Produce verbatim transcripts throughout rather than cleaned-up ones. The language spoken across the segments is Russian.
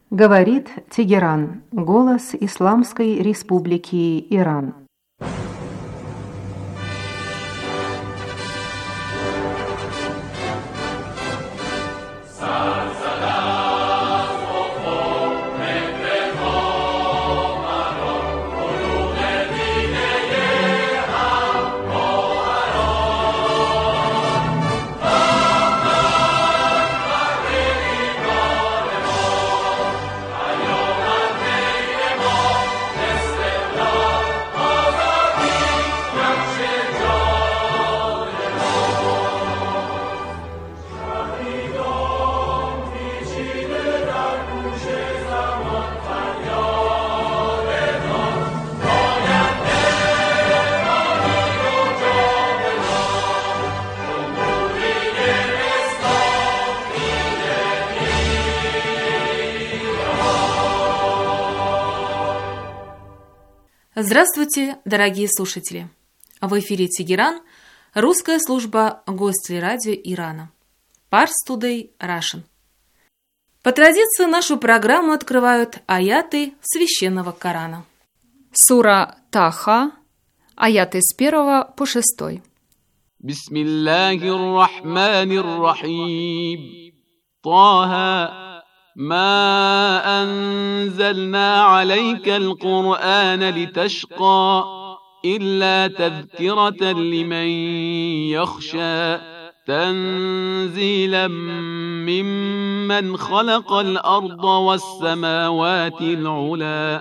Говорит Тегеран, голос Исламской Республики Иран. Здравствуйте, дорогие слушатели! В эфире Тегеран, русская служба Гостелерадио Ирана. Pars Today Russian. По традиции нашу программу открывают аяты Священного Корана. Сура Таха, аяты с первого по шестой. Бисмиллахир рахманир рахим. Таха. ما أنزلنا عليك القرآن لتشقى إلا تذكرة لمن يخشى تنزيلا ممن خلق الأرض والسماوات العلى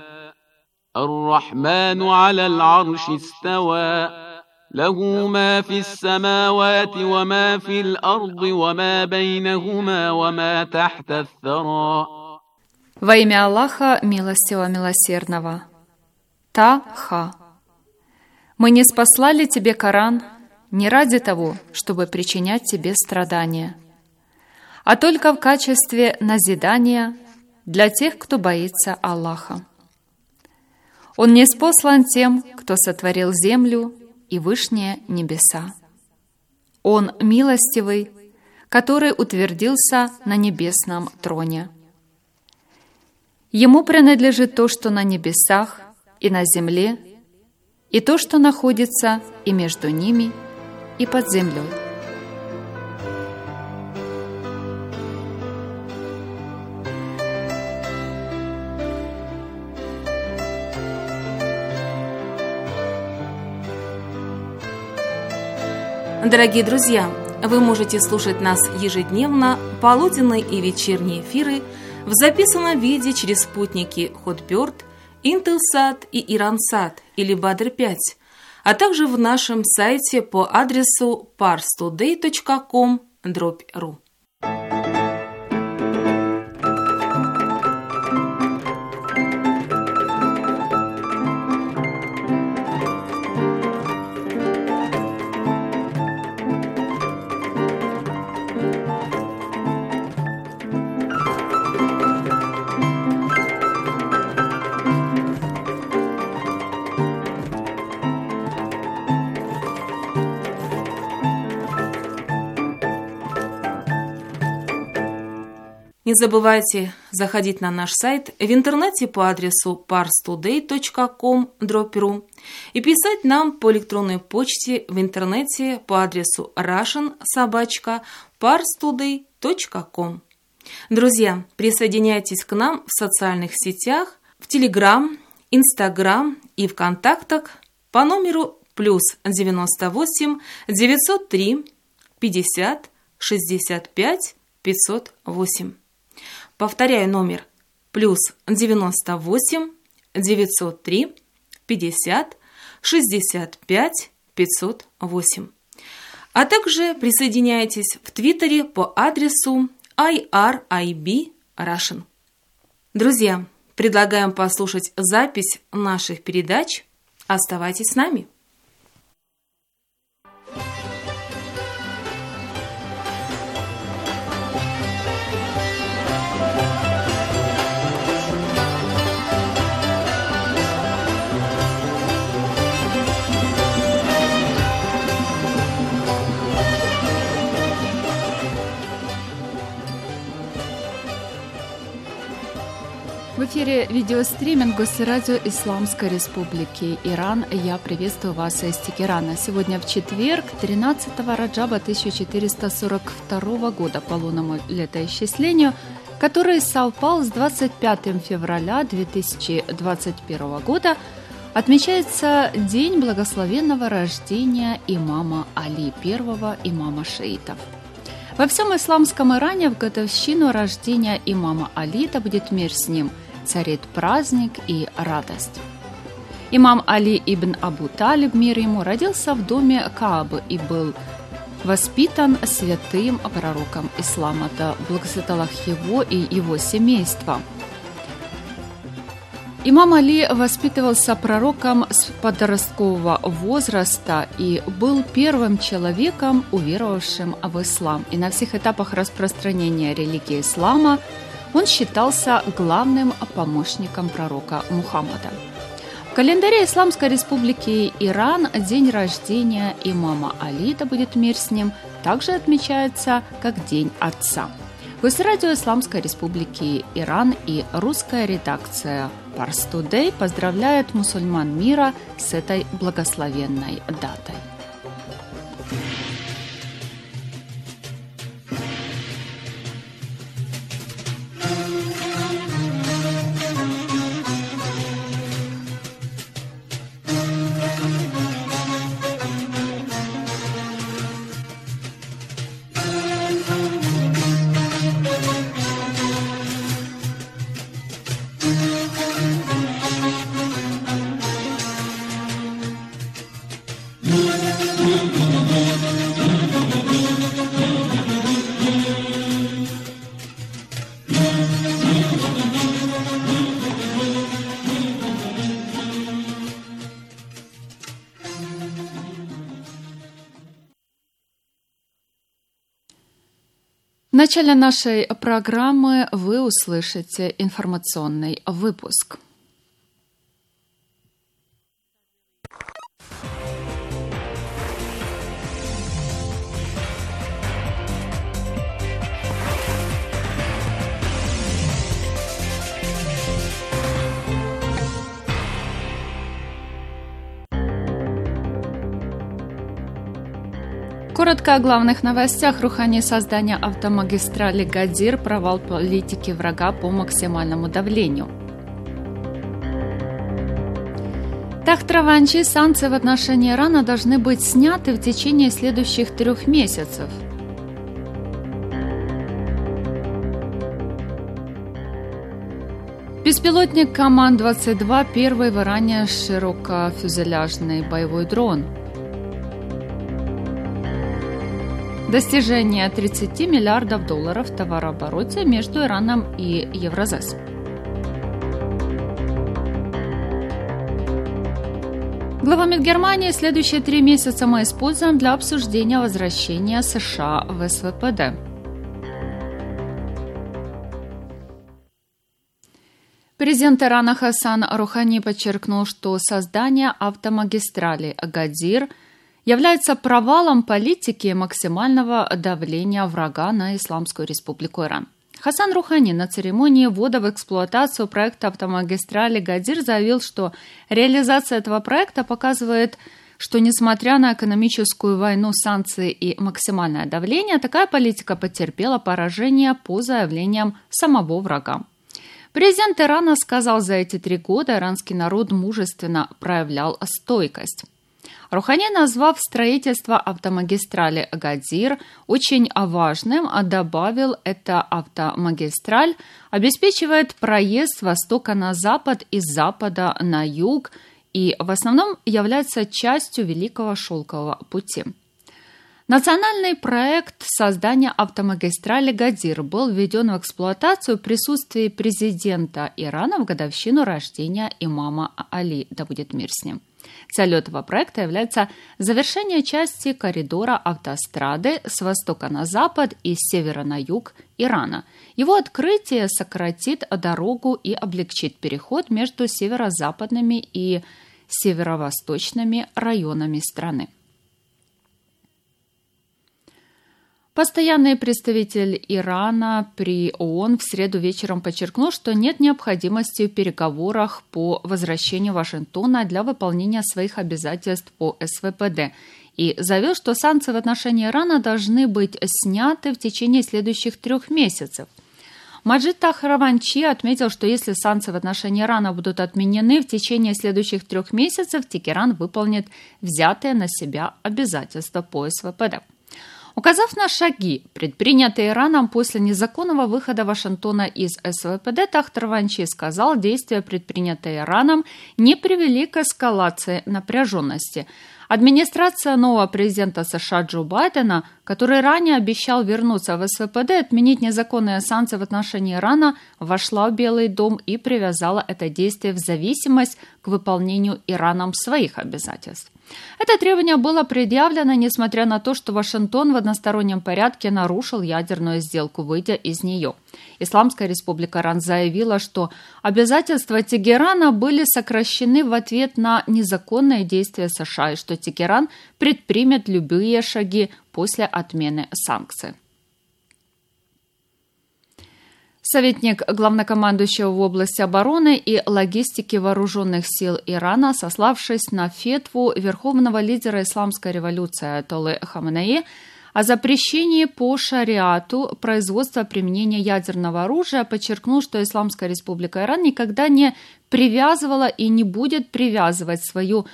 الرحمن على العرش استوى له ما في السماوات وما في الأرض وما بينهما وما تحت الثرى. Во имя Аллаха, милостивого милосердного. Та-ха. Мы не спаслали тебе Коран не ради того, чтобы причинять тебе страдания, а только в качестве назидания для тех, кто боится Аллаха. Он ниспослан тем, кто сотворил землю и вышние небеса. Он милостивый, который утвердился на небесном троне. Ему принадлежит то, что на небесах и на земле, и то, что находится и между ними, и под землей. Дорогие друзья, вы можете слушать нас ежедневно, полуденные и вечерние эфиры в записанном виде через спутники Hotbird, Intelsat и Iransat или Badr пять, а также в нашем сайте по адресу pars today точка com дробь ру. Не забывайте заходить на наш сайт в интернете по адресу pars today точка com дробь ру и писать нам по электронной почте в интернете по адресу russian собака pars today точка com. Друзья, присоединяйтесь к нам в социальных сетях, в Telegram, Instagram и в контактах по номеру плюс девяносто восемь девятьсот три пятьдесят шестьдесят пять пятьсот восемь. Повторяю номер плюс девяносто восемь девятьсот три пятьдесят шестьдесят пять пятьсот восемь. А также присоединяйтесь в Твиттере по адресу ай ар ай би Russian. Друзья, предлагаем послушать запись наших передач. Оставайтесь с нами. В эфире видеостриминг Госрадио Исламской Республики Иран. Я приветствую вас из Тегерана. Сегодня в четверг, тринадцатого Раджаба тысяча четыреста сорок второго года по лунному летоисчислению, который совпал с двадцать пятым февраля две тысячи двадцать первого года, отмечается День благословенного рождения имама Али, первого имама шиитов. Во всем исламском Иране в годовщину рождения имама Али, да будет мир с ним, царит праздник и радость. Имам Али ибн Абу Талиб, мир ему, родился в доме Каабы и был воспитан святым пророком ислама, да благословит Аллах его и его семейство. Имам Али воспитывался пророком с подросткового возраста и был первым человеком, уверовавшим в ислам. И на всех этапах распространения религии ислама он считался главным помощником пророка Мухаммада. В календаре Исламской Республики Иран день рождения имама Али, да будет мир с ним, также отмечается как День Отца. Госрадио Исламской Республики Иран и русская редакция Pars Today поздравляют мусульман мира с этой благословенной датой. В начале нашей программы вы услышите информационный выпуск. Коротко о главных новостях. Рухани создания автомагистрали Гадир, провал политики врага по максимальному давлению. Тахт-Раванчи, санкции в отношении Ирана должны быть сняты в течение следующих трех месяцев. Беспилотник Каман двадцать два, первый в Иране широкофюзеляжный боевой дрон. Достижение тридцать миллиардов долларов в товарообороте между Ираном и Евразес. Глава МИД Германии: следующие три месяца мы используем для обсуждения возвращения США в СВПД. Президент Ирана Хасан Рухани подчеркнул, что создание автомагистрали Гадир является провалом политики максимального давления врага на Исламскую Республику Иран. Хасан Рухани на церемонии ввода в эксплуатацию проекта автомагистрали Гадир заявил, что реализация этого проекта показывает, что несмотря на экономическую войну, санкции и максимальное давление, такая политика потерпела поражение по заявлениям самого врага. Президент Ирана сказал, за эти три года иранский народ мужественно проявлял стойкость. Рухани, назвав строительство автомагистрали Гадир очень важным, добавил, эта автомагистраль обеспечивает проезд с востока на запад и с запада на юг и в основном является частью Великого Шелкового пути. Национальный проект создания автомагистрали Гадир был введен в эксплуатацию в присутствии президента Ирана в годовщину рождения имама Али, да будет мир с ним. Целью этого проекта является завершение части коридора автострады с востока на запад и с севера на юг Ирана. Его открытие сократит дорогу и облегчит переход между северо-западными и северо-восточными районами страны. Постоянный представитель Ирана при ООН в среду вечером подчеркнул, что нет необходимости в переговорах по возвращению Вашингтона для выполнения своих обязательств по эс вэ пэ дэ и заявил, что санкции в отношении Ирана должны быть сняты в течение следующих трех месяцев. Маджид Тахраванчи отметил, что если санкции в отношении Ирана будут отменены в течение следующих трех месяцев, Тегеран выполнит взятые на себя обязательства по эс вэ пэ дэ. Указав на шаги, предпринятые Ираном после незаконного выхода Вашингтона из эс вэ пэ дэ, Тахраванчи сказал, действия, предпринятые Ираном, не привели к эскалации напряженности. Администрация нового президента США Джо Байдена, который ранее обещал вернуться в эс вэ пэ дэ и отменить незаконные санкции в отношении Ирана, вошла в Белый дом и привязала это действие в зависимость к выполнению Ираном своих обязательств. Это требование было предъявлено, несмотря на то, что Вашингтон в одностороннем порядке нарушил ядерную сделку, выйдя из нее. Исламская республика Иран заявила, что обязательства Тегерана были сокращены в ответ на незаконные действия США и что Тегеран предпримет любые шаги после отмены санкций. Советник главнокомандующего в области обороны и логистики вооруженных сил Ирана, сославшись на фетву верховного лидера исламской революции Аятоллы Хаменеи о запрещении по шариату производства применения ядерного оружия, подчеркнул, что Исламская республика Иран никогда не привязывала и не будет привязывать свою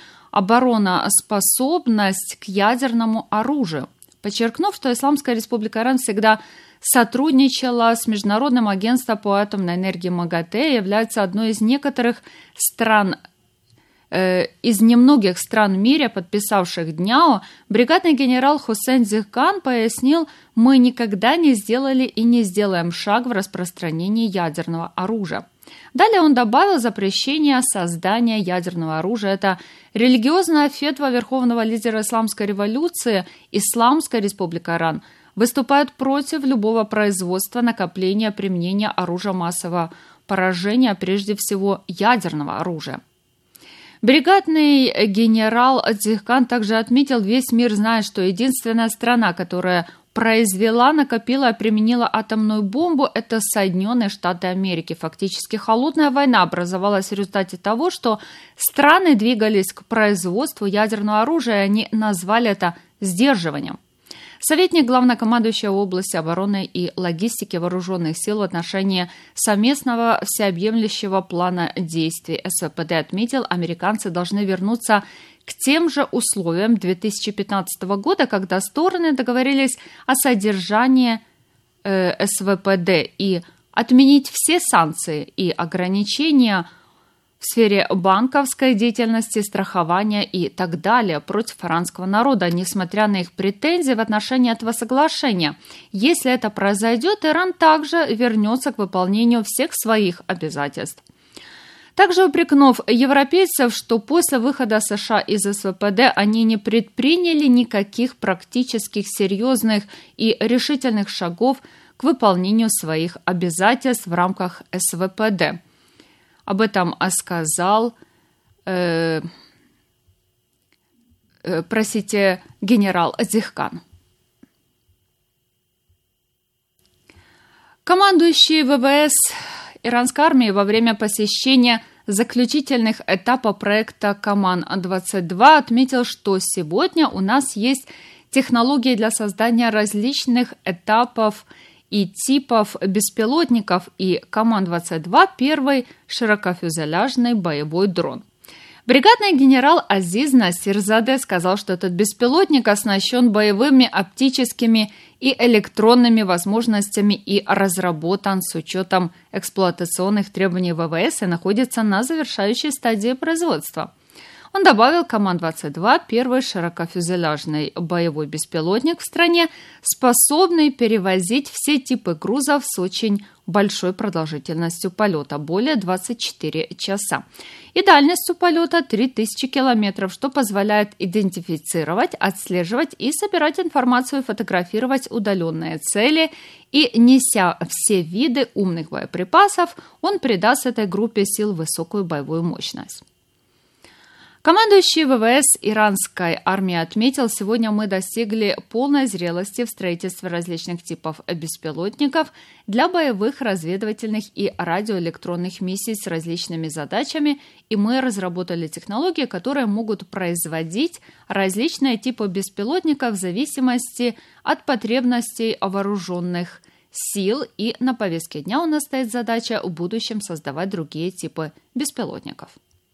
обороноспособность к ядерному оружию, подчеркнув, что Исламская республика Иран всегда сотрудничала с Международным агентством по атомной энергии МАГАТЭ, является одной из некоторых стран, э, из немногих стран в мире, подписавших ДНИАО, бригадный генерал Хусейн Зихкан пояснил, мы никогда не сделали и не сделаем шаг в распространении ядерного оружия. Далее он добавил запрещение создания ядерного оружия. Это религиозная фетва верховного лидера исламской революции Исламская республика Иран выступает против любого производства, накопления, применения оружия массового поражения, прежде всего ядерного оружия. Бригадный генерал Зихкан также отметил, весь мир знает, что единственная страна, которая произвела, накопила и применила атомную бомбу, это Соединенные Штаты Америки. Фактически холодная война образовалась в результате того, что страны двигались к производству ядерного оружия, и они назвали это сдерживанием. Советник главнокомандующего в области обороны и логистики вооруженных сил в отношении совместного всеобъемлющего плана действий эс вэ пэ дэ отметил, американцы должны вернуться к тем же условиям две тысячи пятнадцатого года, когда стороны договорились о содержании э, эс вэ пэ дэ и отменить все санкции и ограничения в сфере банковской деятельности, страхования и так далее против иранского народа, несмотря на их претензии в отношении этого соглашения. Если это произойдет, Иран также вернется к выполнению всех своих обязательств. Также упрекнув европейцев, что после выхода США из эс вэ пэ дэ они не предприняли никаких практических, серьезных и решительных шагов к выполнению своих обязательств в рамках эс вэ пэ дэ. Об этом сказал, э, э, простите, генерал Зихкан. Командующий вэ вэ эс иранской армии во время посещения заключительных этапов проекта Каман двадцать два отметил, что сегодня у нас есть технологии для создания различных этапов и типов беспилотников, и Каман двадцать два – первый широкофюзеляжный боевой дрон. Бригадный генерал Азиз Насирзаде сказал, что этот беспилотник оснащен боевыми оптическими и электронными возможностями и разработан с учетом эксплуатационных требований вэ вэ эс и находится на завершающей стадии производства. Он добавил, Каман двадцать два – первый широкофюзеляжный боевой беспилотник в стране, способный перевозить все типы грузов с очень большой продолжительностью полета, более двадцать четыре часа, и дальностью полета три тысячи километров, что позволяет идентифицировать, отслеживать и собирать информацию и фотографировать удаленные цели, и, неся все виды умных боеприпасов, он придаст этой группе сил высокую боевую мощность. Командующий ВВС иранской армии отметил, сегодня мы достигли полной зрелости в строительстве различных типов беспилотников для боевых, разведывательных и радиоэлектронных миссий с различными задачами, и мы разработали технологии, которые могут производить различные типы беспилотников в зависимости от потребностей вооруженных сил, и на повестке дня у нас стоит задача в будущем создавать другие типы беспилотников.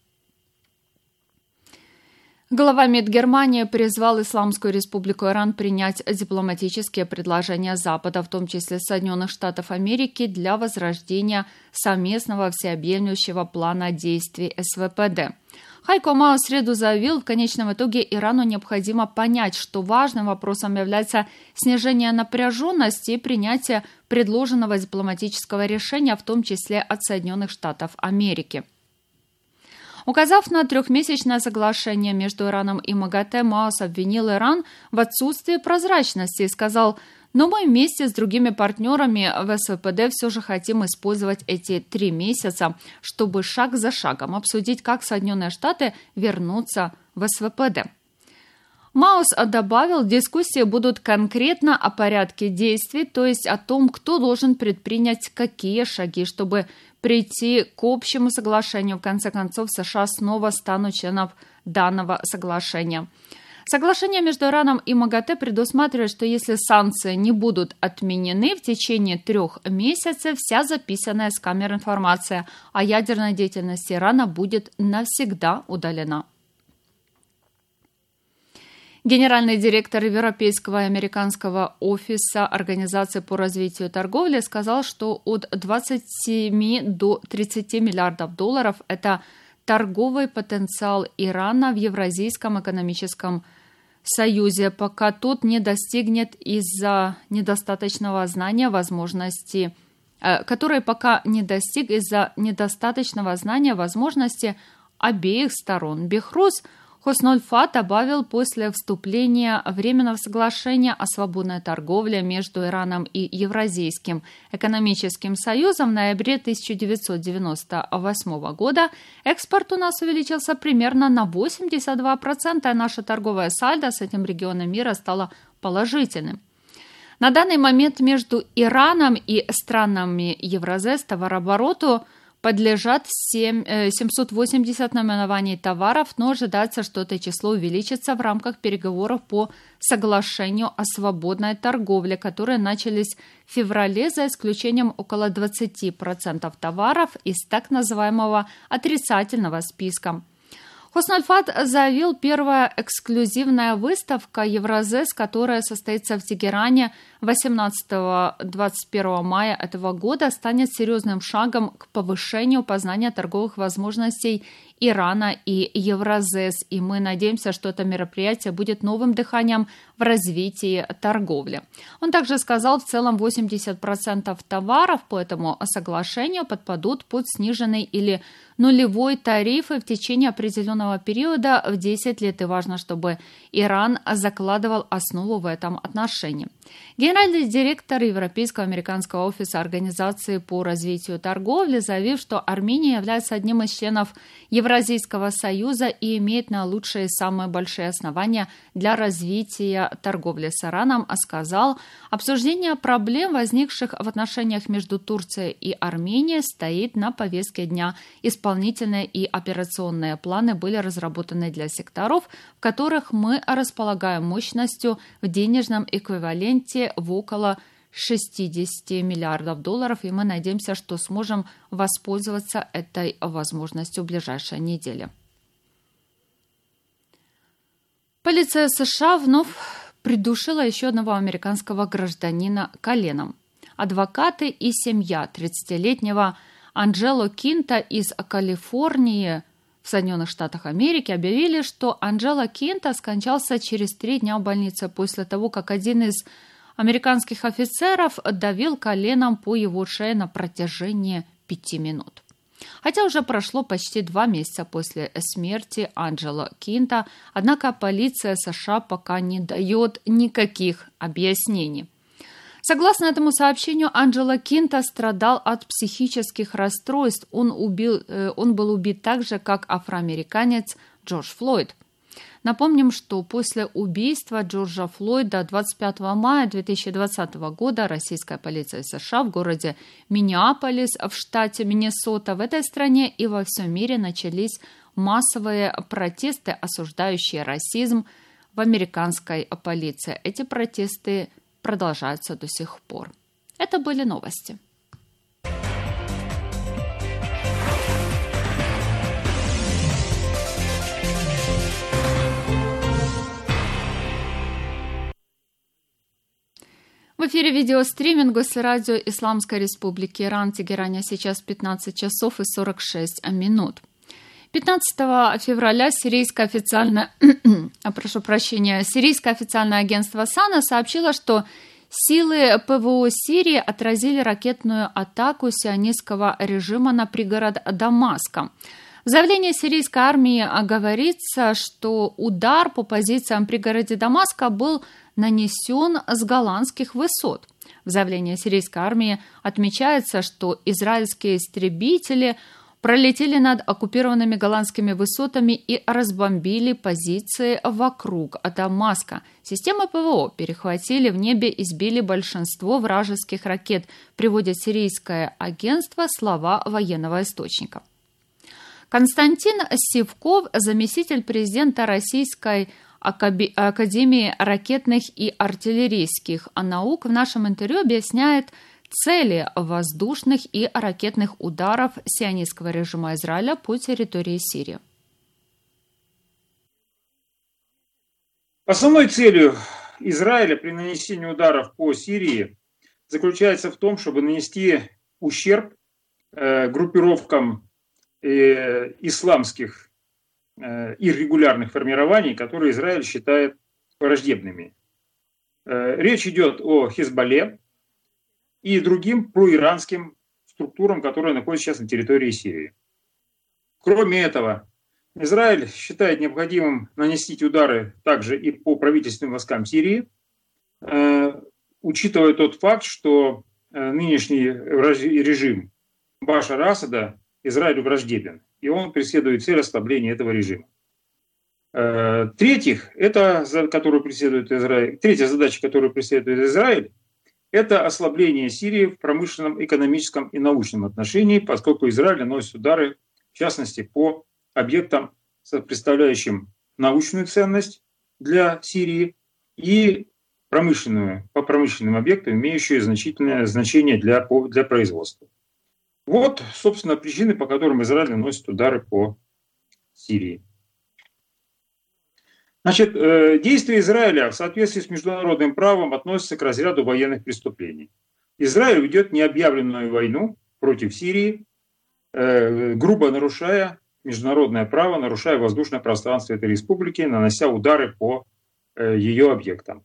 Глава МИД Германии призвал Исламскую Республику Иран принять дипломатические предложения Запада, в том числе Соединенных Штатов Америки, для возрождения совместного всеобъемлющего плана действий эс вэ пэ дэ. Хайко Мао в среду заявил, в конечном итоге Ирану необходимо понять, что важным вопросом является снижение напряженности и принятие предложенного дипломатического решения, в том числе от Соединенных Штатов Америки. Указав на трехмесячное соглашение между Ираном и МАГАТЭ, Маус обвинил Иран в отсутствии прозрачности и сказал: «Но мы вместе с другими партнерами в эс вэ пэ дэ все же хотим использовать эти три месяца, чтобы шаг за шагом обсудить, как Соединенные Штаты вернутся в эс вэ пэ дэ». Маус добавил, дискуссии будут конкретно о порядке действий, то есть о том, кто должен предпринять какие шаги, чтобы прийти к общему соглашению. В конце концов, США снова станут членом данного соглашения. Соглашение между Ираном и МАГАТЭ предусматривает, что если санкции не будут отменены в течение трех месяцев, вся записанная с камер информация о ядерной деятельности Ирана будет навсегда удалена. Генеральный директор Европейского и американского офиса Организации по развитию торговли сказал, что от двадцати семи до тридцати миллиардов долларов – это торговый потенциал Ирана в Евразийском экономическом союзе, пока тот не достигнет из-за недостаточного знания возможности, э, который пока не достиг из-за недостаточного знания возможности обеих сторон. Бехрус Хоснольфат добавил, после вступления Временного соглашения о свободной торговле между Ираном и Евразийским экономическим союзом в ноябре тысяча девятьсот девяносто восьмого года экспорт у нас увеличился примерно на восемьдесят два процента, а наша торговая сальдо с этим регионом мира стала положительным. На данный момент между Ираном и странами Евразес товарообороту подлежат семьсот восемьдесят наименований товаров, но ожидается, что это число увеличится в рамках переговоров по соглашению о свободной торговле, которые начались в феврале, за исключением около двадцати процентов товаров из так называемого отрицательного списка. Хоснольфат заявил, первая эксклюзивная выставка Евразес, которая состоится в Тегеране восемнадцатого — двадцать первого мая этого года, станет серьезным шагом к повышению познания торговых возможностей Ирана и Евразес, и мы надеемся, что это мероприятие будет новым дыханием в развитии торговли. Он также сказал, в целом восемьдесят процентов товаров по этому соглашению подпадут под сниженный или нулевой тарифы в течение определенного периода в десять лет, и важно, чтобы Иран закладывал основу в этом отношении. Генеральный директор Европейского американского офиса Организации по развитию торговли заявил, что Армения является одним из членов Евразийского союза и имеет наилучшие и самые большие основания для развития торговли с Ираном, а сказал, обсуждение проблем, возникших в отношениях между Турцией и Арменией, стоит на повестке дня. Исполнительные и операционные планы были разработаны для секторов, в которых мы располагаем мощностью в денежном эквиваленте в около шестидесяти миллиардов долларов, и мы надеемся, что сможем воспользоваться этой возможностью в ближайшие недели. Полиция США вновь придушила еще одного американского гражданина коленом. Адвокаты и семья тридцатилетнего Анджело Кинта из Калифорнии в Соединенных Штатах Америки объявили, что Анджело Кинта скончался через три дня в больнице после того, как один из американских офицеров давил коленом по его шее на протяжении пяти минут. Хотя уже прошло почти два месяца после смерти Анджело Кинта, однако полиция США пока не дает никаких объяснений. Согласно этому сообщению, Анджело Кинта страдал от психических расстройств. Он, убил, он был убит так же, как афроамериканец Джордж Флойд. Напомним, что после убийства Джорджа Флойда двадцать пятого мая две тысячи двадцатого года российская полиция США в городе Миннеаполис в штате Миннесота в этой стране и во всем мире начались массовые протесты, осуждающие расизм в американской полиции. Эти протесты продолжаются до сих пор. Это были новости. В эфире видеостриминг Госрадио Исламской Республики Иран, Тегеране, сейчас пятнадцать часов и сорок шесть минут. пятнадцатого февраля сирийское официальное, прошу прощения, сирийское официальное агентство САНА сообщило, что силы ПВО Сирии отразили ракетную атаку сионистского режима на пригород Дамаска. В заявлении сирийской армии говорится, что удар по позициям в пригороде Дамаска был нанесен с голландских высот. В заявлении сирийской армии отмечается, что израильские истребители пролетели над оккупированными голландскими высотами и разбомбили позиции вокруг Дамаска. Системы ПВО перехватили в небе и сбили большинство вражеских ракет, приводит сирийское агентство слова военного источника. Константин Сивков, заместитель президента Российской Академии ракетных и артиллерийских наук, в нашем интервью объясняет цели воздушных и ракетных ударов сионистского режима Израиля по территории Сирии. Основной целью Израиля при нанесении ударов по Сирии заключается в том, чтобы нанести ущерб э, группировкам э, исламских иррегулярных формирований, которые Израиль считает враждебными. Речь идет о Хизбалле и другим проиранским структурам, которые находятся сейчас на территории Сирии. Кроме этого, Израиль считает необходимым нанести удары также и по правительственным войскам Сирии, учитывая тот факт, что нынешний режим Башара Асада Израилю враждебен, и он преследует цель ослабления этого режима. В-третьих, это, которую преследует Израиль, третья задача, которую преследует Израиль, это ослабление Сирии в промышленном, экономическом и научном отношении, поскольку Израиль наносит удары, в частности, по объектам, представляющим научную ценность для Сирии, и промышленную, по промышленным объектам, имеющие значительное значение для, для производства. Вот, собственно, причины, по которым Израиль наносит удары по Сирии. Значит, действия Израиля в соответствии с международным правом относятся к разряду военных преступлений. Израиль ведет необъявленную войну против Сирии, грубо нарушая международное право, нарушая воздушное пространство этой республики, нанося удары по ее объектам.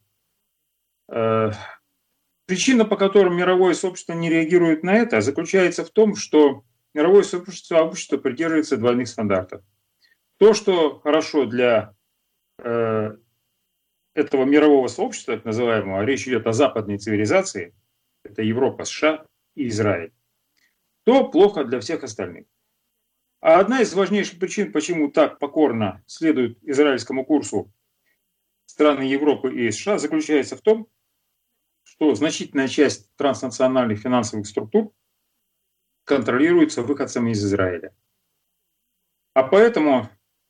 Причина, по которой мировое сообщество не реагирует на это, заключается в том, что мировое сообщество, сообщество придерживается двойных стандартов. То, что хорошо для э, этого мирового сообщества, так называемого, речь идет о западной цивилизации, это Европа, США и Израиль, то плохо для всех остальных. А одна из важнейших причин, почему так покорно следуют израильскому курсу страны Европы и США, заключается в том, что значительная часть транснациональных финансовых структур контролируется выходцами из Израиля. А поэтому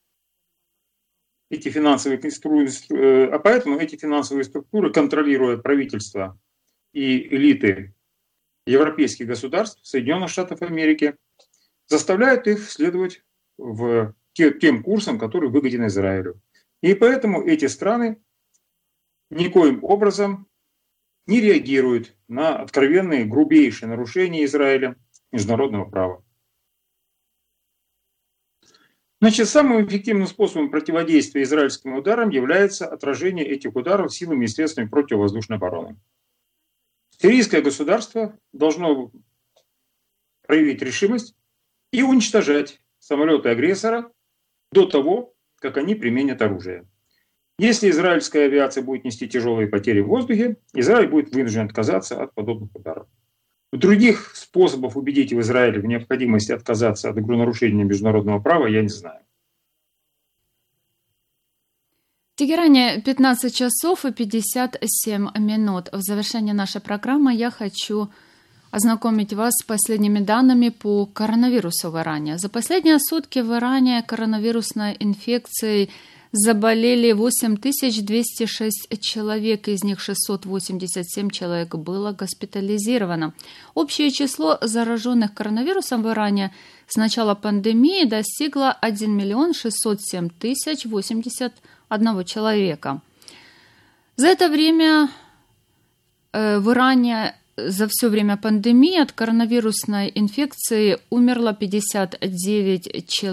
эти финансовые, а поэтому эти финансовые структуры, контролируя правительство и элиты европейских государств, Соединенных Штатов Америки, заставляют их следовать в тем курсам, который выгоден Израилю. И поэтому эти страны никоим образом не реагируют на откровенные, грубейшие нарушения Израиля международного права. Значит, самым эффективным способом противодействия израильским ударам является отражение этих ударов силами и средствами противовоздушной обороны. Сирийское государство должно проявить решимость и уничтожать самолеты агрессора до того, как они применят оружие. Если израильская авиация будет нести тяжелые потери в воздухе, Израиль будет вынужден отказаться от подобных ударов. Других способов убедить в Израиле в необходимости отказаться от нарушения международного права я не знаю. В Тегеране пятнадцать часов и пятьдесят семь минут. В завершение нашей программы я хочу ознакомить вас с последними данными по коронавирусу в Иране. За последние сутки в Иране коронавирусной инфекцией заболели восемь тысяч двести шесть человек, из них шестьсот восемьдесят семь человек было госпитализировано. Общее число зараженных коронавирусом в Иране с начала пандемии достигло один миллион шестьсот семь тысяч восемьдесят одного человека. За это время э, в Иране за все время пандемии от коронавирусной инфекции умерло пятьдесят девять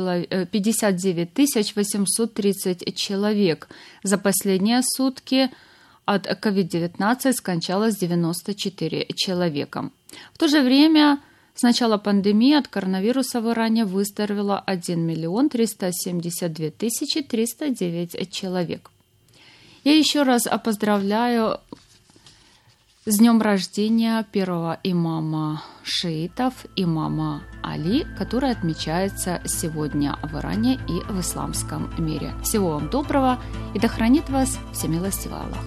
тысяч восемьсот тридцать человек. За последние сутки от ковид девятнадцать скончалось девяносто четыре человека. В то же время с начала пандемии от коронавируса в Иране выздоровело один миллион триста семьдесят две тысячи триста девять человек. Я еще раз поздравляю с днем рождения первого имама шиитов, имама Али, который отмечается сегодня в Иране и в исламском мире. Всего вам доброго, и да хранит вас всемилостивый Аллах.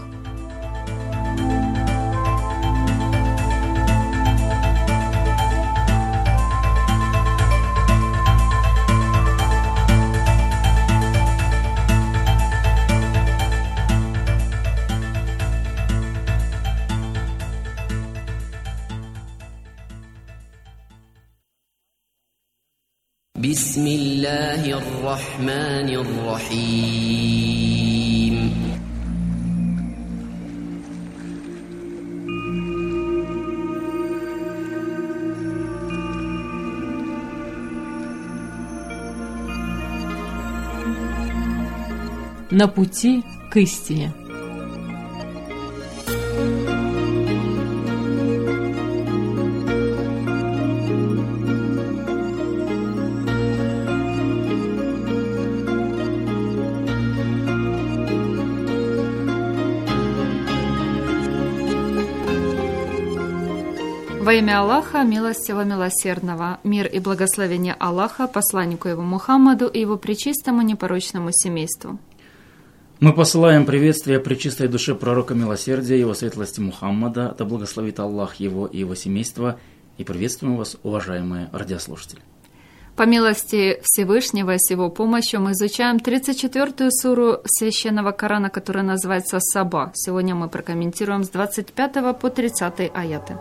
بسم الله الرحمن الرحيم На пути к истине. Во имя Аллаха, милостивого, милосердного, мир и благословение Аллаха, посланнику его Мухаммаду и его пречистому непорочному семейству. Мы посылаем приветствие пречистой душе пророка милосердия, его светлости Мухаммада, да благословит Аллах его и его семейство, и приветствуем вас, уважаемые радиослушатели. По милости Всевышнего и с его помощью мы изучаем тридцать четвёртую суру Священного Корана, которая называется Саба. Сегодня мы прокомментируем с двадцать пятого по тридцатый аяты.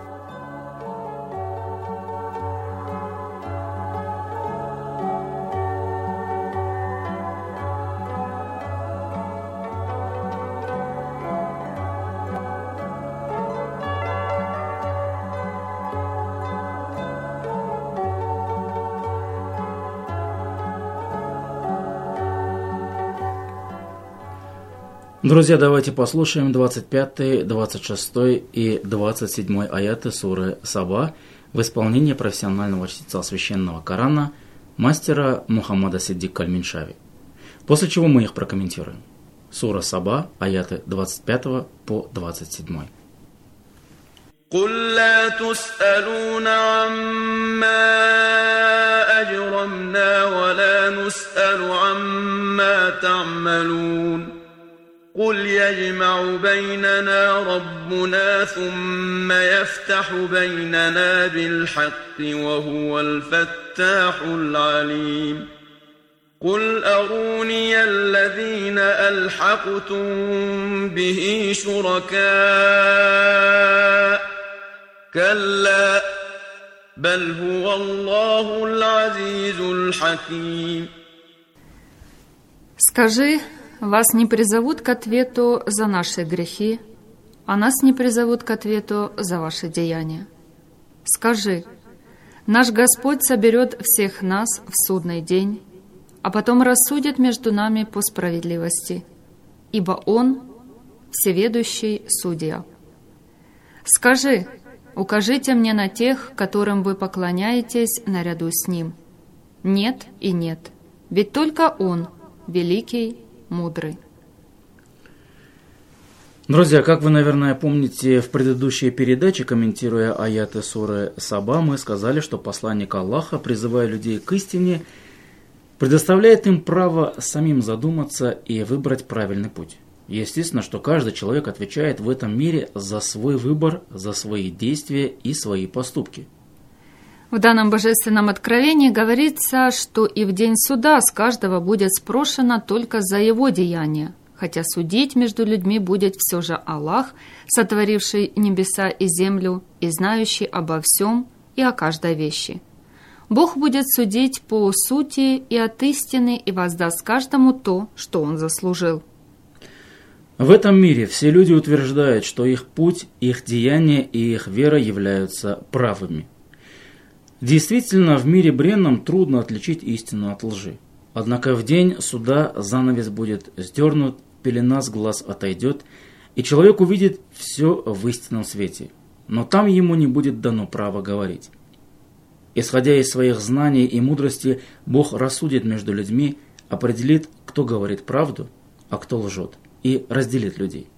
Друзья, давайте послушаем двадцать пятый, двадцать шестой и двадцать седьмой аяты суры Саба в исполнении профессионального чтеца Священного Корана, мастера Мухаммада Сиддик Аль-Миншави. После чего мы их прокомментируем. Сура Саба, аяты двадцать пятого по двадцать седьмой. قل لا تسألون عما أجرمنا ولا نسأل عما تعملون قل يجمع بيننا ربنا ثم يفتح بيننا بالحق وهو الفتاح العليم قل أروني الذين ألحقتم به شركاء كلا بل هو الله العزيز الحكيم. Скажи, вас не призовут к ответу за наши грехи, а нас не призовут к ответу за ваши деяния. Скажи, наш Господь соберет всех нас в судный день, а потом рассудит между нами по справедливости, ибо Он всеведущий судья. Скажи, укажите мне на тех, которым вы поклоняетесь наряду с Ним. Нет и нет, ведь только Он великий, мудрый. Друзья, как вы, наверное, помните, в предыдущей передаче, комментируя аяты суры Саба, мы сказали, что посланник Аллаха, призывая людей к истине, предоставляет им право самим задуматься и выбрать правильный путь. Естественно, что каждый человек отвечает в этом мире за свой выбор, за свои действия и свои поступки. В данном божественном откровении говорится, что и в день суда с каждого будет спрошено только за его деяния, хотя судить между людьми будет все же Аллах, сотворивший небеса и землю и знающий обо всем и о каждой вещи. Бог будет судить по сути и от истины и воздаст каждому то, что он заслужил. В этом мире все люди утверждают, что их путь, их деяния и их вера являются правыми. Действительно, в мире бренном трудно отличить истину от лжи. Однако в день суда занавес будет сдернут, пелена с глаз отойдет, и человек увидит все в истинном свете. Но там ему не будет дано право говорить. Исходя из своих знаний и мудрости, Бог рассудит между людьми, определит, кто говорит правду, а кто лжет, и разделит людей.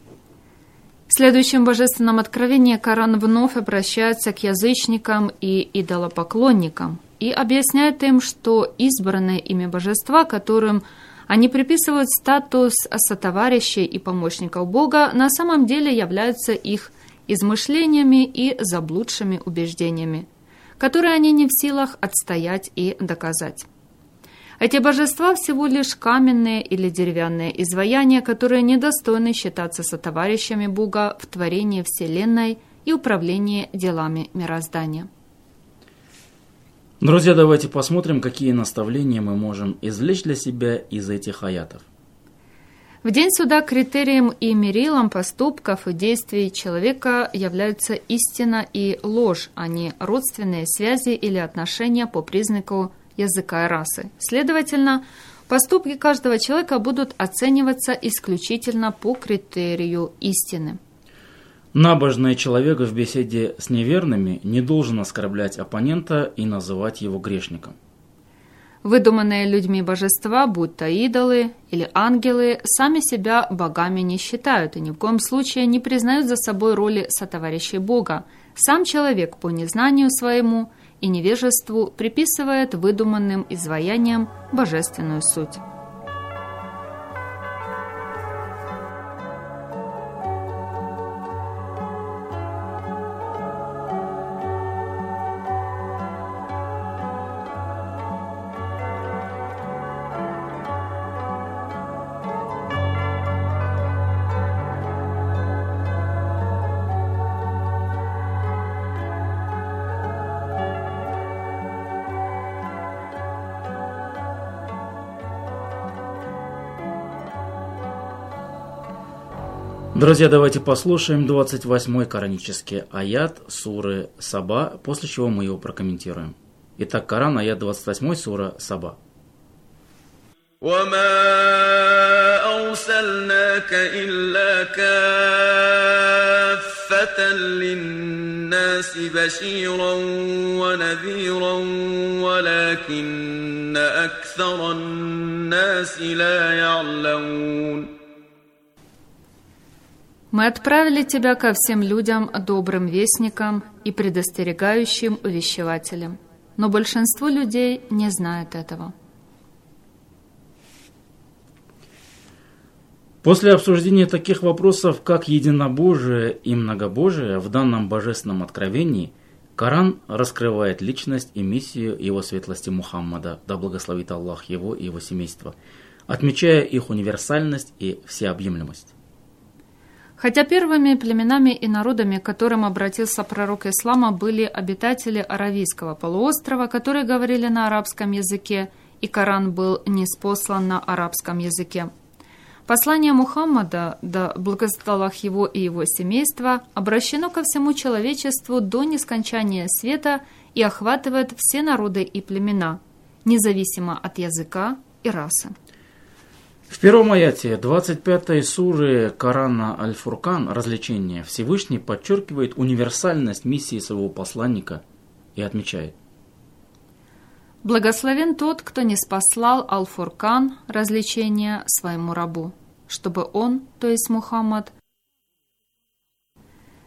В следующем божественном откровении Коран вновь обращается к язычникам и идолопоклонникам и объясняет им, что избранные ими божества, которым они приписывают статус сотоварищей и помощников Бога, на самом деле являются их измышлениями и заблудшими убеждениями, которые они не в силах отстоять и доказать. Эти божества всего лишь каменные или деревянные изваяния, которые недостойны считаться сотоварищами Бога в творении Вселенной и управлении делами мироздания. Друзья, давайте посмотрим, какие наставления мы можем извлечь для себя из этих аятов. В день суда критерием и мерилом поступков и действий человека являются истина и ложь, а не родственные связи или отношения по признаку языка и расы. Следовательно, поступки каждого человека будут оцениваться исключительно по критерию истины. Набожный человек в беседе с неверными не должен оскорблять оппонента и называть его грешником. Выдуманные людьми божества, будь то идолы или ангелы, сами себя богами не считают и ни в коем случае не признают за собой роли сотоварищей Бога. Сам человек по незнанию своему и невежеству приписывает выдуманным изваяниям божественную суть. Друзья, давайте послушаем двадцать восьмой коранический аят суры Саба, после чего мы его прокомментируем. Итак, Коран, аят двадцать восьмой, сура Саба. وَمَا أَرْسَلْنَاكَ إِلَّا كَافَّةً لِلنَّاسِ بَشِيرًا وَنَذِيرًا وَلَكِنَّ أَكْثَرَ النَّاسِ لَا يَعْلَمُونَ. Мы отправили тебя ко всем людям добрым вестникам и предостерегающим увещевателям, но большинство людей не знает этого. После обсуждения таких вопросов, как единобожие и многобожие, в данном божественном откровении Коран раскрывает личность и миссию его светлости Мухаммада, да благословит Аллах его и его семейство, отмечая их универсальность и всеобъемлемость. Хотя первыми племенами и народами, к которым обратился пророк ислама, были обитатели Аравийского полуострова, которые говорили на арабском языке, и Коран был ниспослан на арабском языке. Послание Мухаммада, да благословит Аллах его и его семейство, обращено ко всему человечеству до нескончания света и охватывает все народы и племена, независимо от языка и расы. В первом аяте двадцать пятой суры Корана Аль-Фуркан «Развлечение» Всевышний подчеркивает универсальность миссии своего посланника и отмечает: «Благословен тот, кто ниспослал Аль-Фуркан, развлечение, своему рабу, чтобы он, то есть Мухаммад,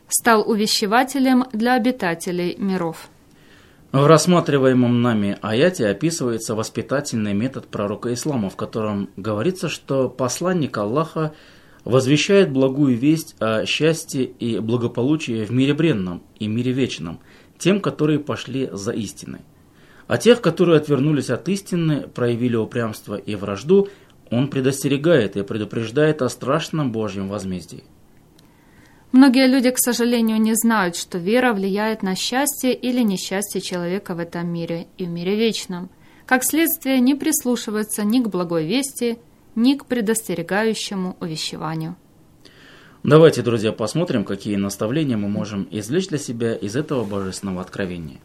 стал увещевателем для обитателей миров. В рассматриваемом нами аяте описывается воспитательный метод пророка ислама, в котором говорится, что посланник Аллаха возвещает благую весть о счастье и благополучии в мире бренном и мире вечном, тем, которые пошли за истиной. А тех, которые отвернулись от истины, проявили упрямство и вражду, он предостерегает и предупреждает о страшном Божьем возмездии. Многие люди, к сожалению, не знают, что вера влияет на счастье или несчастье человека в этом мире и в мире вечном. Как следствие, не прислушиваются ни к благой вести, ни к предостерегающему увещеванию. Давайте, друзья, посмотрим, какие наставления мы можем извлечь для себя из этого божественного откровения.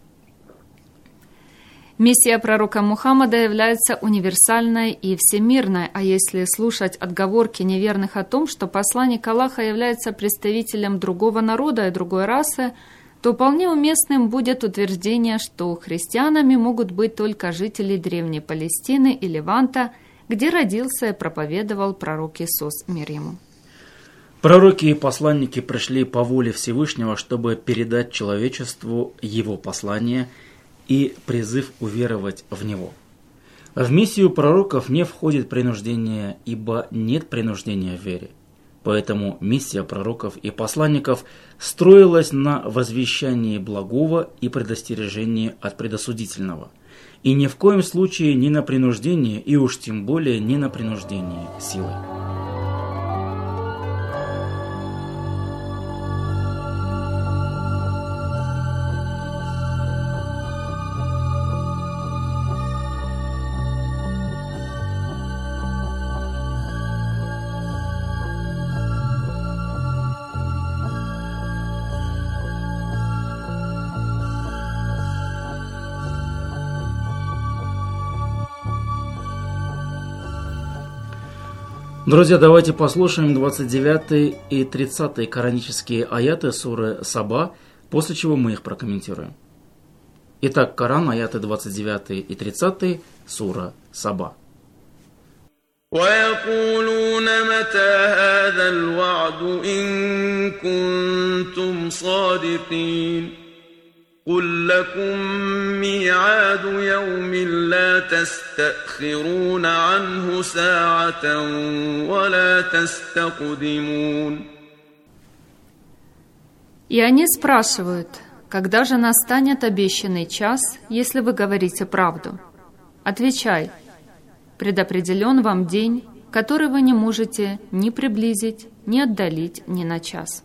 Миссия пророка Мухаммада является универсальной и всемирной, а если слушать отговорки неверных о том, что посланник Аллаха является представителем другого народа и другой расы, то вполне уместным будет утверждение, что христианами могут быть только жители древней Палестины и Леванта, где родился и проповедовал пророк Иисус, мир ему. Пророки и посланники пришли по воле Всевышнего, чтобы передать человечеству его послание и призыв уверовать в него. В миссию пророков не входит принуждение, ибо нет принуждения в вере. Поэтому миссия пророков и посланников строилась на возвещании благого и предостережении от предосудительного, и ни в коем случае не на принуждении, и уж тем более не на принуждении силой. Друзья, давайте послушаем двадцать девятый и тридцатый коранические аяты суры Саба, после чего мы их прокомментируем. Итак, Коран, аяты двадцать девятый и тридцатый, сура Саба. وَيَقُولُونَ مَتَى هَذَا الْوَعْدُ إِن كُنتُمْ صَادِقِينَ قُل لَّكُم مِّيعَادُ يَوْمٍ لَّا تَسْتَأْخِرُونَ عَنْهُ سَاعَةً وَلَا تَسْتَقْدِمُونَ. И они спрашивают, когда же настанет обещанный час, если вы говорите правду? Отвечай, предопределен вам день, который вы не можете ни приблизить, ни отдалить ни на час.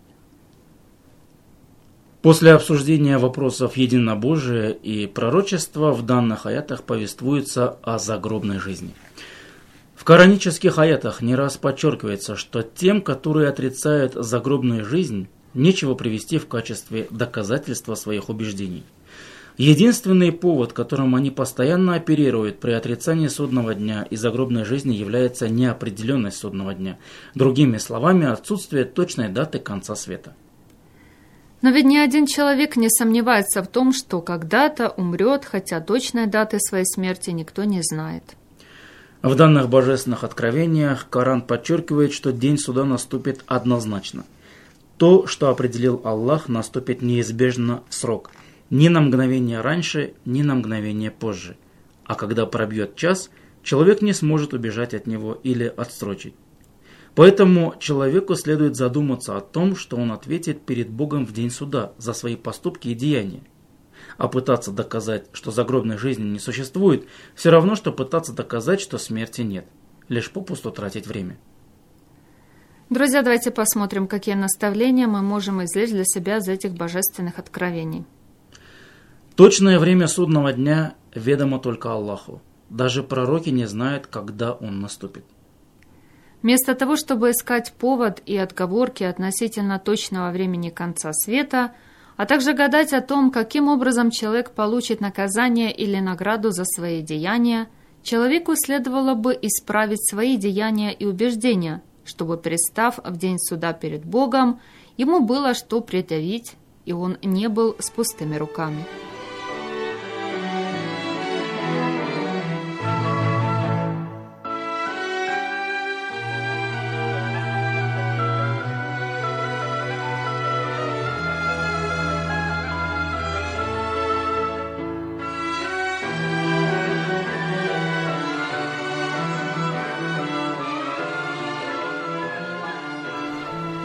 После обсуждения вопросов единобожия и пророчества в данных аятах повествуется о загробной жизни. В коранических аятах не раз подчеркивается, что тем, которые отрицают загробную жизнь, нечего привести в качестве доказательства своих убеждений. Единственный повод, которым они постоянно оперируют при отрицании судного дня и загробной жизни, является неопределенность судного дня. Другими словами, отсутствие точной даты конца света. Но ведь ни один человек не сомневается в том, что когда-то умрет, хотя точной даты своей смерти никто не знает. В данных божественных откровениях Коран подчеркивает, что день суда наступит однозначно. То, что определил Аллах, наступит неизбежно в срок. Ни на мгновение раньше, ни на мгновение позже. А когда пробьет час, человек не сможет убежать от него или отсрочить. Поэтому человеку следует задуматься о том, что он ответит перед Богом в день суда за свои поступки и деяния. А пытаться доказать, что загробной жизни не существует, все равно, что пытаться доказать, что смерти нет. Лишь попусту тратить время. Друзья, давайте посмотрим, какие наставления мы можем извлечь для себя из этих божественных откровений. Точное время судного дня ведомо только Аллаху. Даже пророки не знают, когда он наступит. Вместо того, чтобы искать повод и отговорки относительно точного времени конца света, а также гадать о том, каким образом человек получит наказание или награду за свои деяния, человеку следовало бы исправить свои деяния и убеждения, чтобы, пристав в день суда перед Богом, ему было что предъявить, и он не был с пустыми руками.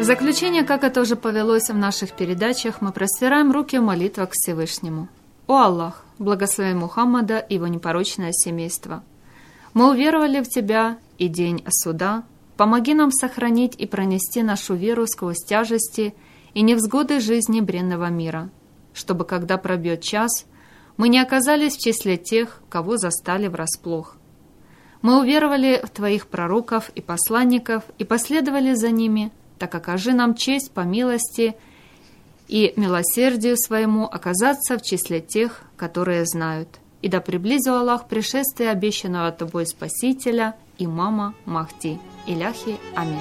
заключение, как это уже повелось в наших передачах, мы простираем руки в молитвах к Всевышнему. О Аллах, благослови Мухаммада и его непорочное семейство. Мы уверовали в Тебя и день суда. Помоги нам сохранить и пронести нашу веру сквозь тяжести и невзгоды жизни бренного мира, чтобы, когда пробьет час, мы не оказались в числе тех, кого застали врасплох. Мы уверовали в Твоих пророков и посланников и последовали за ними, так окажи нам честь по милости и милосердию своему оказаться в числе тех, которые знают. И да приблизил Аллах пришествие обещанного Тобой Спасителя, имама Махди. Иляхи. Аминь.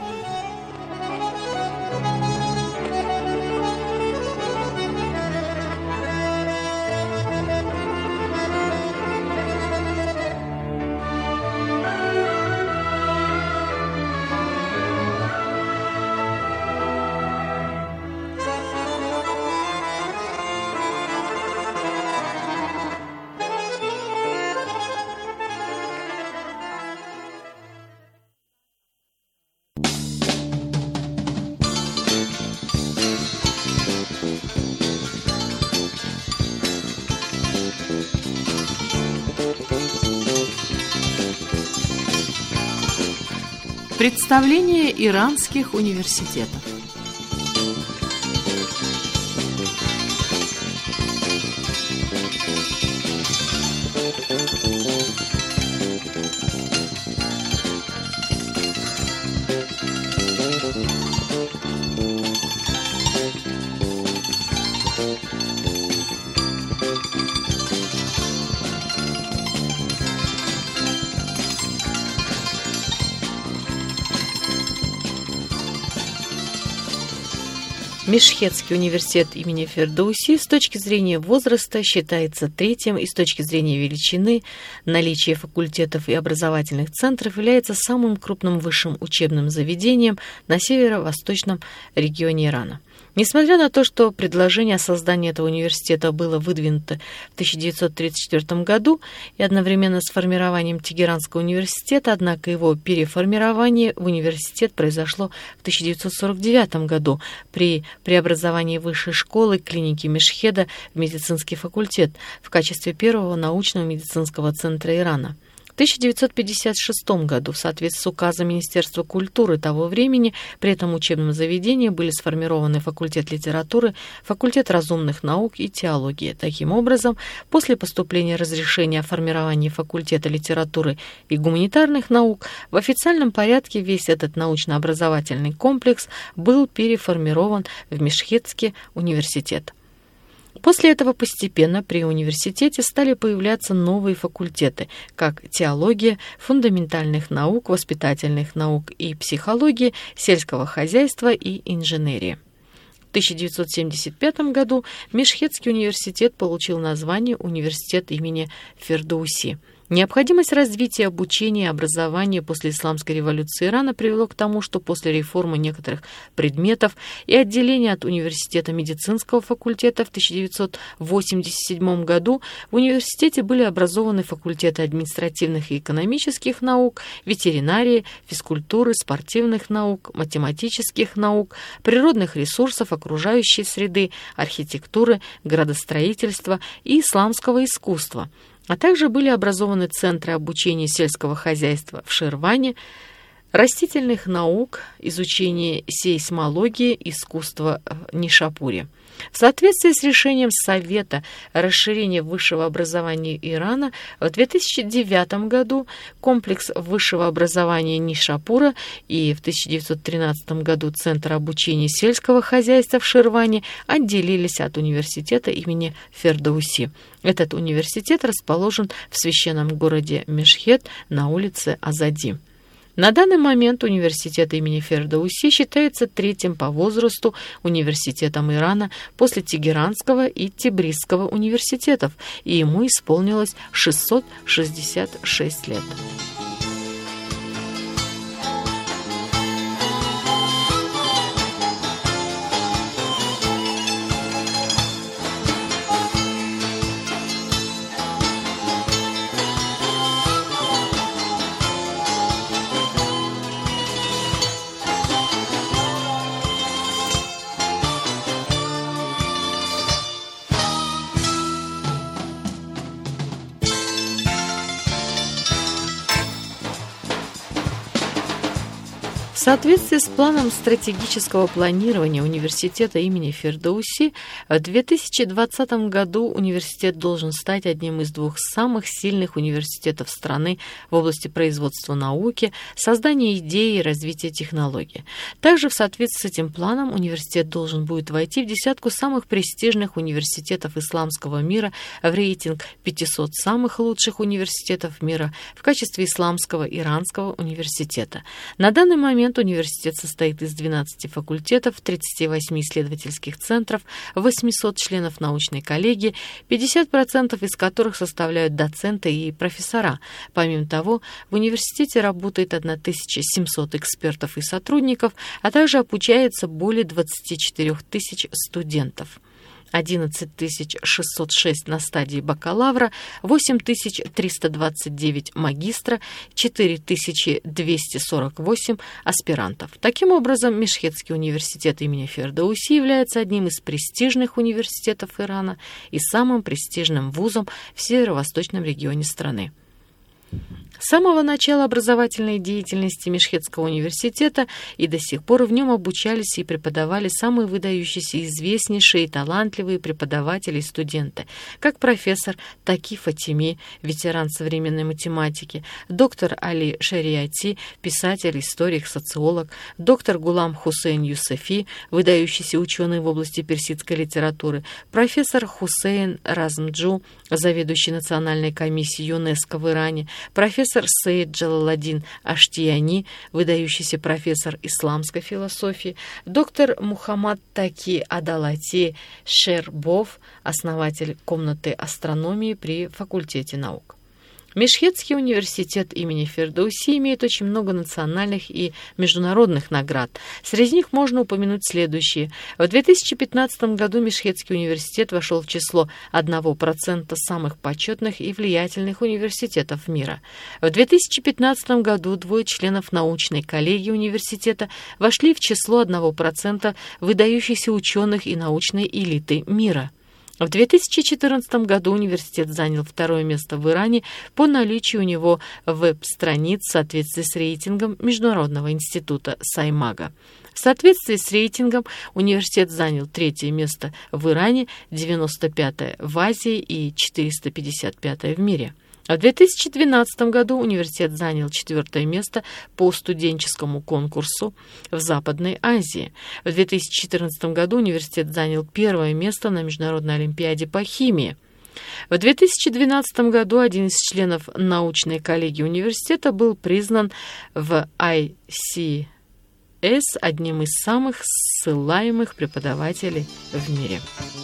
Представление иранских университетов. Мешхедский университет имени Фердоуси с точки зрения возраста считается третьим и с точки зрения величины, наличия факультетов и образовательных центров является самым крупным высшим учебным заведением на северо-восточном регионе Ирана. Несмотря на то, что предложение о создании этого университета было выдвинуто в тысяча девятьсот тридцать четвёртом году и одновременно с формированием Тегеранского университета, однако его переформирование в университет произошло в тысяча девятьсот сорок девятом году при преобразовании высшей школы клиники Мешхеда в медицинский факультет в качестве первого научного медицинского центра Ирана. В тысяча девятьсот пятьдесят шестом году в соответствии с указом Министерства культуры того времени при этом учебном заведении были сформированы факультет литературы, факультет разумных наук и теологии. Таким образом, после поступления разрешения о формировании факультета литературы и гуманитарных наук, в официальном порядке весь этот научно-образовательный комплекс был переформирован в Мешхедский университет. После этого постепенно при университете стали появляться новые факультеты, как теология, фундаментальных наук, воспитательных наук и психологии, сельского хозяйства и инженерии. В тысяча девятьсот семьдесят пятом году Мешхедский университет получил название «Университет имени Фердоуси». Необходимость развития обучения и образования после исламской революции Ирана привело к тому, что после реформы некоторых предметов и отделения от университета медицинского факультета в тысяча девятьсот восемьдесят седьмом году в университете были образованы факультеты административных и экономических наук, ветеринарии, физкультуры, спортивных наук, математических наук, природных ресурсов, окружающей среды, архитектуры, градостроительства и исламского искусства. А также были образованы центры обучения сельского хозяйства в Ширване, растительных наук, изучения сейсмологии, искусства в Нишапуре. В соответствии с решением Совета о расширении высшего образования Ирана в две тысячи девятом году комплекс высшего образования Нишапура и в тысяча девятьсот тринадцатом году Центр обучения сельского хозяйства в Ширване отделились от университета имени Фердоуси. Этот университет расположен в священном городе Мешхед на улице Азади. На данный момент университет имени Фердоуси считается третьим по возрасту университетом Ирана после Тегеранского и Тибризского университетов, и ему исполнилось шестьсот шестьдесят шесть лет. В соответствии с планом стратегического планирования университета имени Фердоуси, в две тысячи двадцатом году университет должен стать одним из двух самых сильных университетов страны в области производства науки, создания идей и развития технологий. Также в соответствии с этим планом университет должен будет войти в десятку самых престижных университетов исламского мира в рейтинг пятисот самых лучших университетов мира в качестве исламского иранского университета. На данный момент университет состоит из двенадцати факультетов, тридцати восьми исследовательских центров, восьмисот членов научной коллегии, пятьдесят процентов из которых составляют доценты и профессора. Помимо того, в университете работает тысяча семьсот экспертов и сотрудников, а также обучается более двадцати четырёх тысяч студентов. одиннадцать тысяч шестьсот шесть на стадии бакалавра, восемь тысяч триста двадцать девять магистра, четыре тысячи двести сорок восемь аспирантов. Таким образом, Мешхедский университет имени Фердоуси является одним из престижных университетов Ирана и самым престижным вузом в северо-восточном регионе страны. С самого начала образовательной деятельности Мешхедского университета и до сих пор в нем обучались и преподавали самые выдающиеся, известнейшие и талантливые преподаватели и студенты, как профессор Таки Фатими, ветеран современной математики, доктор Али Шариати, писатель, историк, социолог, доктор Гулам Хусейн Юсефи, выдающийся ученый в области персидской литературы, профессор Хусейн Размджу, заведующий национальной комиссией ЮНЕСКО в Иране, профессор Сейд Джалаладдин Аштияни, выдающийся профессор исламской философии, доктор Мухаммад Таки Адалати Шербов, основатель комнаты астрономии при факультете наук. Мешхедский университет имени Фердоуси имеет очень много национальных и международных наград. Среди них можно упомянуть следующие. В две тысячи пятнадцатом году Мешхедский университет вошел в число одного процента самых почетных и влиятельных университетов мира. В две тысячи пятнадцатом году двое членов научной коллегии университета вошли в число одного процента выдающихся ученых и научной элиты мира. В две тысячи четырнадцатом году университет занял второе место в Иране по наличию у него веб-страниц в соответствии с рейтингом Международного института Саймага. В соответствии с рейтингом университет занял третье место в Иране, девяносто пятое в Азии и четыреста пятьдесят пятое в мире. В две тысячи двенадцатом году университет занял четвертое место по студенческому конкурсу в Западной Азии. В две тысячи четырнадцатом году университет занял первое место на Международной олимпиаде по химии. В две тысячи двенадцатом году один из членов научной коллегии университета был признан в ай си эс одним из самых ссылаемых преподавателей в мире.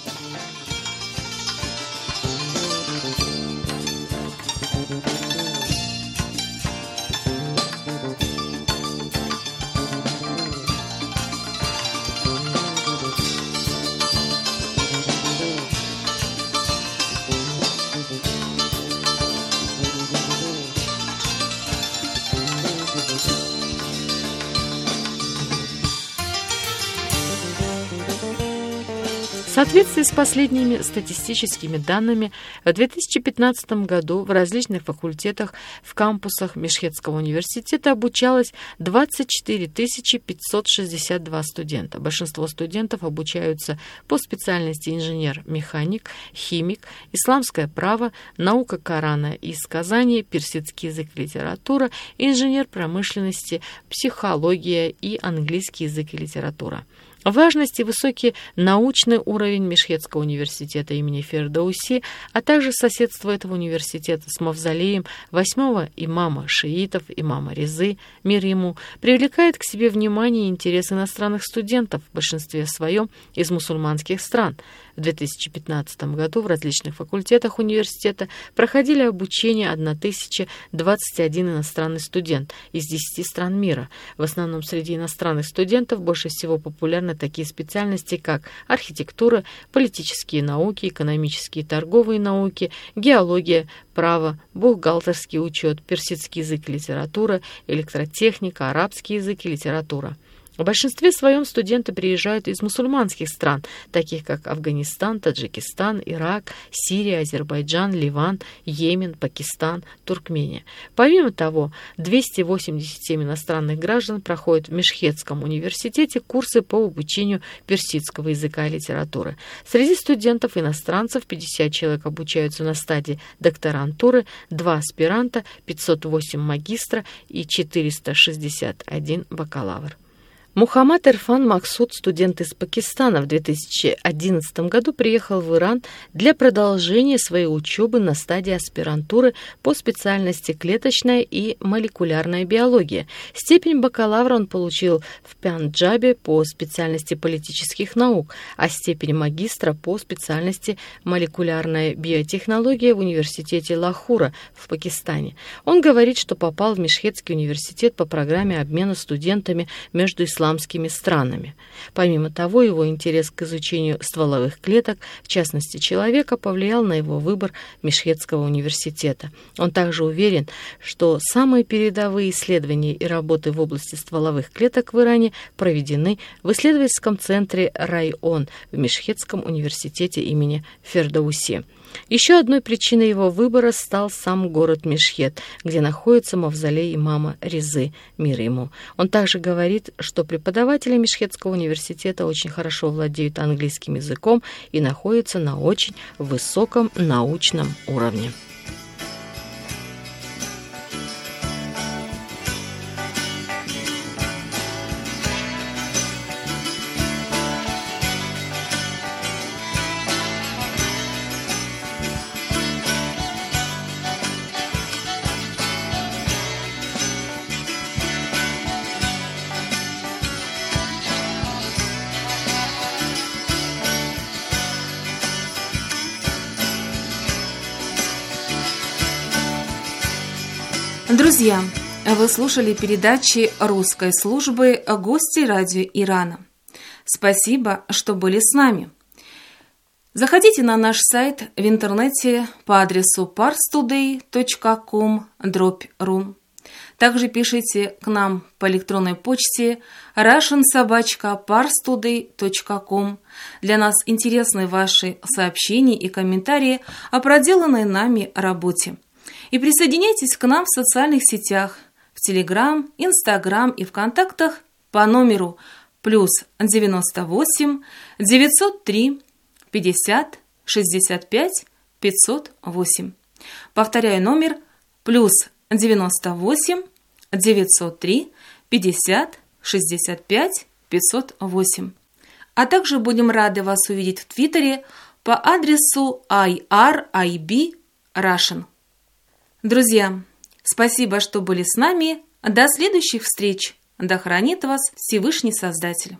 В соответствии с последними статистическими данными, в две тысячи пятнадцатом году в различных факультетах в кампусах Мешхедского университета обучалось двадцать четыре тысячи пятьсот шестьдесят два студента. Большинство студентов обучаются по специальности инженер-механик, химик, исламское право, наука Корана и сказаний, персидский язык и литература, инженер промышленности, психология и английский язык и литература. Важность и высокий научный уровень Мешхедского университета имени Фердоуси, а также соседство этого университета с мавзолеем восьмого имама шиитов, имама Резы, мир ему, привлекает к себе внимание и интерес иностранных студентов, в большинстве своем из мусульманских стран. В две тысячи пятнадцатом году в различных факультетах университета проходили обучение тысяча двадцать один иностранный студент из десяти стран мира. В основном среди иностранных студентов больше всего популярны такие специальности, как архитектура, политические науки, экономические и торговые науки, геология, право, бухгалтерский учет, персидский язык и литература, электротехника, арабский язык и литература. В большинстве своем студенты приезжают из мусульманских стран, таких как Афганистан, Таджикистан, Ирак, Сирия, Азербайджан, Ливан, Йемен, Пакистан, Туркмения. Помимо того, двести восемьдесят семь иностранных граждан проходят в Мешхедском университете курсы по обучению персидского языка и литературы. Среди студентов-иностранцев пятьдесят человек обучаются на стадии докторантуры, два аспиранта, пятьсот восемь магистра и четыреста шестьдесят один бакалавр. Мухаммад Ирфан Максуд, студент из Пакистана, в две тысячи одиннадцатом году приехал в Иран для продолжения своей учебы на стадии аспирантуры по специальности клеточная и молекулярная биология. Степень бакалавра он получил в Пенджабе по специальности политических наук, а степень магистра по специальности молекулярная биотехнология в университете Лахора в Пакистане. Он говорит, что попал в Мешхедский университет по программе обмена студентами между исламскими исламскими странами. Помимо того, его интерес к изучению стволовых клеток, в частности человека, повлиял на его выбор Мешхедского университета. Он также уверен, что самые передовые исследования и работы в области стволовых клеток в Иране проведены в исследовательском центре Район в Мешхедском университете имени Фердауси. Еще одной причиной его выбора стал сам город Мешхед, где находится мавзолей имама Резы, мир ему. Он также говорит, что преподаватели Мешхедского университета очень хорошо владеют английским языком и находятся на очень высоком научном уровне. Друзья, вы слушали передачи русской службы «Гости радио Ирана». Спасибо, что были с нами. Заходите на наш сайт в интернете по адресу парстудей точка ком дробь ру. Также пишите к нам по электронной почте russian собака parstoday точка ком. Для нас интересны ваши сообщения и комментарии о проделанной нами работе. И присоединяйтесь к нам в социальных сетях, в Телеграм, Инстаграм и ВКонтактах по номеру плюс девяносто восемь девятьсот три пятьдесят шестьдесят пять пятьсот восемь. Повторяю номер плюс девяносто восемь девятьсот три пятьдесят шестьдесят пять пятьсот восемь. А также будем рады вас увидеть в Твиттере по адресу ай ар ай би Russian. Друзья, спасибо, что были с нами. До следующих встреч. Да хранит вас Всевышний Создатель.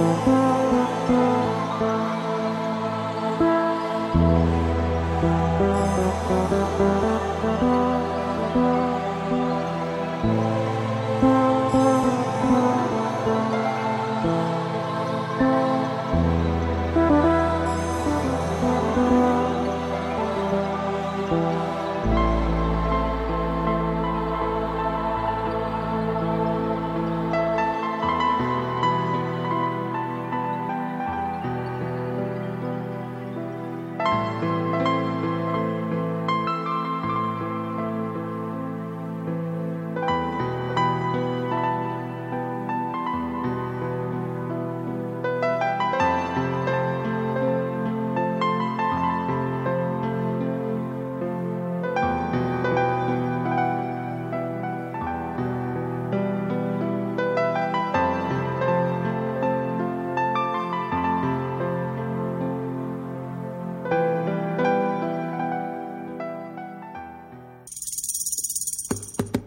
Thank you.